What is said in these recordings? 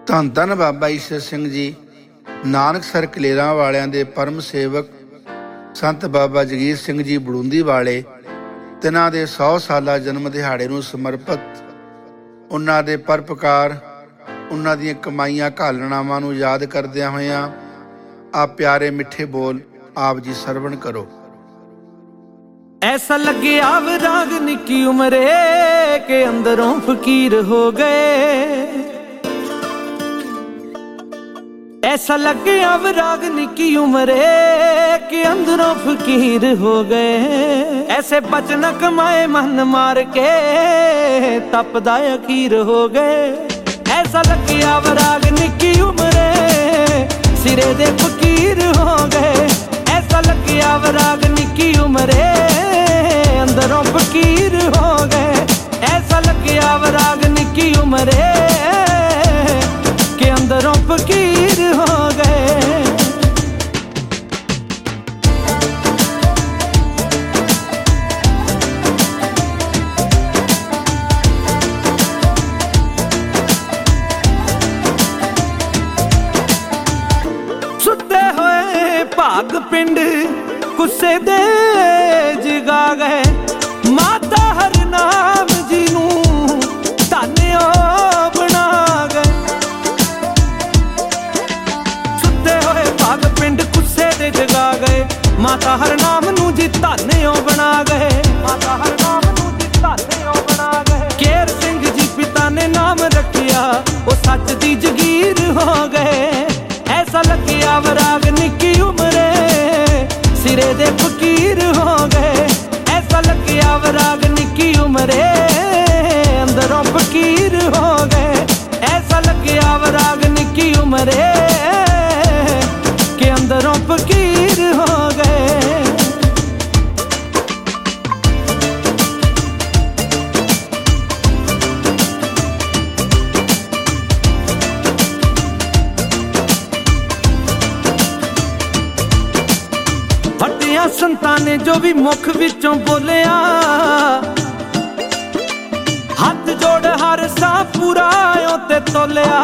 ਧੰਨ ਧੰਨ ਬਾਬਾ ਈਸ਼ਰ ਸਿੰਘ ਜੀ ਨਾਨਕਸਰ ਕਲੇਰਾਂ ਵਾਲਿਆਂ ਦੇ ਪਰਮ ਸੇਵਕ ਸੰਤ ਬਾਬਾ ਜਗੀਰ ਸਿੰਘ ਜੀ ਬੜੂੰਦੀ ਵਾਲੇ ਤਿਨਾਂ ਦੇ 100 ਸਾਲਾ ਜਨਮ ਦਿਹਾੜੇ ਨੂੰ ਸਮਰਪਿਤ ਉਹਨਾਂ ਦੇ ਪਰਪਕਾਰ ਉਹਨਾਂ ਦੀਆਂ ਕਮਾਈਆਂ ਘਾਲਣਾਵਾਂ ਨੂੰ ਯਾਦ ਕਰਦਿਆਂ ਹੋਇਆਂ ਆਪ ਪਿਆਰੇ ਮਿੱਠੇ ਬੋਲ ਆਪ ਜੀ ਸਰਵਣ ਕਰੋ। ऐसा लगे आवराग निकी उम्रे के अंदरों फकीर हो गए। ऐसा लगे आवराग निकी उम्रे के अंदरों फकीर हो गए। ऐसे बचन कमाए मन मार के तपदा अखीर हो गए। ऐसा लगे आवराग निकी उम्रे सिरे दे फकीर हो गए। ऐसा लगे आवराग निकी उम्रे अंदरों फकीर हो गए। ऐसा लगे आवराग निकी उम्रे के अंदरों फकीर हो गए। सुते होए भाग पिंड गुस्से दे जगा गए। माता हर नाम जी नू धन्य बना गए। सुते होए भाग पिंड गुस्से दे जगा गए। माता हर नाम नू जी धन्य बना गए। माता हर नाम नू जी धन्य बना गए। केर सिंह जी पिता ने नाम रखिया वो सच दी जगीर हो गए। ऐसा लगे आवराग निकी उम्रे सिरे दे फकीर हो गए। ऐसा लगे आवराग निकी उम्रे अंदरों फकीर हो गए। ऐसा लगे आवराग निकी उम्रे के अंदरों फकीर हो गए। ਵੱਡਿਆਂ ਸੰਤਾਂ ਨੇ ਜੋ ਵੀ ਮੁਖ ਵਿੱਚੋਂ ਬੋਲਿਆ ਹੱਥ ਜੋੜ ਹਰ ਸਾਹ ਪੂਰਾ ਤੇ ਤੋਲਿਆ।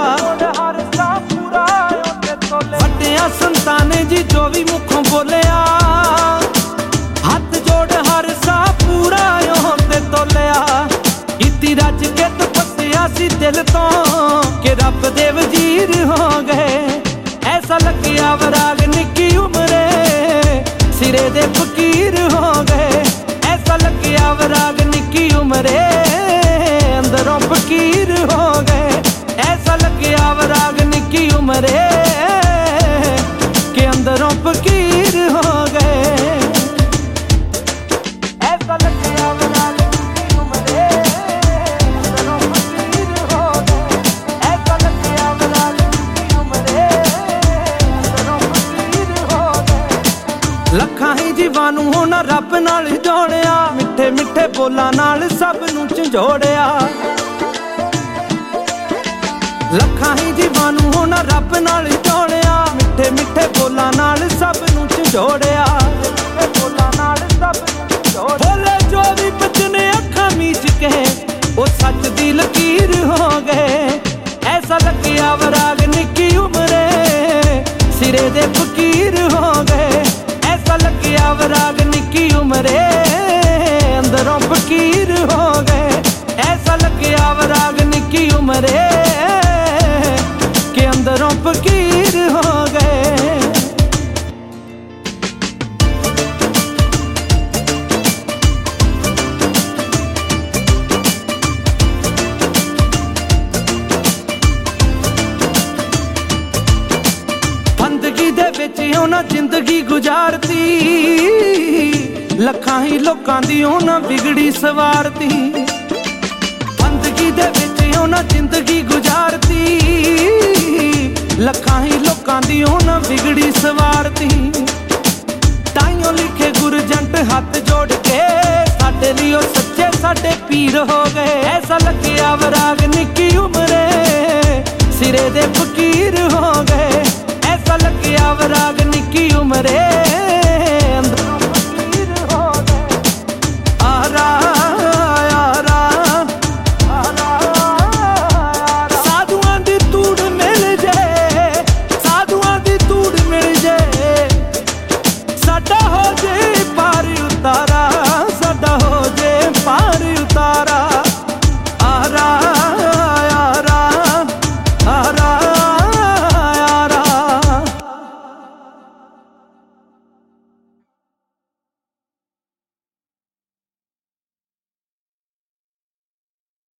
ਵੱਡਿਆਂ ਸੰਤਾਂ ਨੇ ਜੀ ਜੋ ਵੀ ਮੁਖੋਂ ਬੋਲਿਆ ਹੱਥ ਜੋੜ ਹਰ ਸਾਹ ਪੂਰਾ ਤੇ ਤੋਲਿਆ। ਕੀਤੀ ਰੱਜ ਕੇ ਤਪੱਸਿਆ ਸੀ ਦਿਲ ਤੋਂ ਕਿ ਰੱਬ ਦੇ ਵਜ਼ੀਰ ਹੋ ਗਏ। ਐਸਾ ਲੱਗਿਆ आवराग निकी उम्रे सिरे दे फकीर हो गए। ऐसा लगे आवराग निकी उम्रे अंदरों फकीर हो गए। ऐसा लगे आवराग निकी उम्रे के अंदरों फकीर हो गए। ऐसा लगे आवराग निकी उम्रे अंदरों फकीर हो गए। ऐसा लगे आवराग निकी उम्रे अंदरों फकीर हो गए। ਲੱਖਾਂ ਹੀ ਜੀਵਾਂ ਨੂੰ ਉਹਨਾਂ ਰੱਬ ਨਾਲ ਜੋੜਿਆ। ਮਿੱਠੇ ਮਿੱਠੇ ਬੋਲਾਂ ਨਾਲ ਸਭ ਨੂੰ ਝੰਜੋੜਿਆ। ਲੱਖਾਂ ਹੀ ਜੀਵਾਂ ਨੂੰ ਉਹਨਾਂ ਰੱਬ ਨਾਲ ਜੋੜਿਆ। ਮਿੱਠੇ ਮਿੱਠੇ ਬੋਲਾਂ ਨਾਲ ਸਭ ਨੂੰ ਝੰਜੋੜਿਆ। ਬੋਲਾਂ ਨਾਲ ਸਭ ਨੂੰ ਝੰਜੋੜਿਆ। ਬੋਲੇ ਜੋ ਵੀ ਬਚਨੇ ਅੱਖਾਂ ਮੀਚ ਕੇ ਉਹ ਸੱਚ ਦੀ ਲਕੀਰ ਹੋ ਗਏ। ਐਸਾ ਲੱਗੇ आवराग निकी उम्रे सिरे दे फकीर हो गए। ऐसा लगे आवराग निकी उम्रे अंदरों फकीर हो गए। ऐसा लगे आवराग निकी उम्रे के अंदरों फकीर हो गए। ਦੇ ਵਿੱਚ ਉਹਨਾਂ ਜ਼ਿੰਦਗੀ ਗੁਜ਼ਾਰਤੀ। ਲੱਖਾਂ ਹੀ ਲੋਕਾਂ ਦੀ ਉਹਨਾਂ ਵਿਗੜੀ ਸਵਾਰਤੀ। ਬੰਦਗੀ ਦੇ ਵਿੱਚ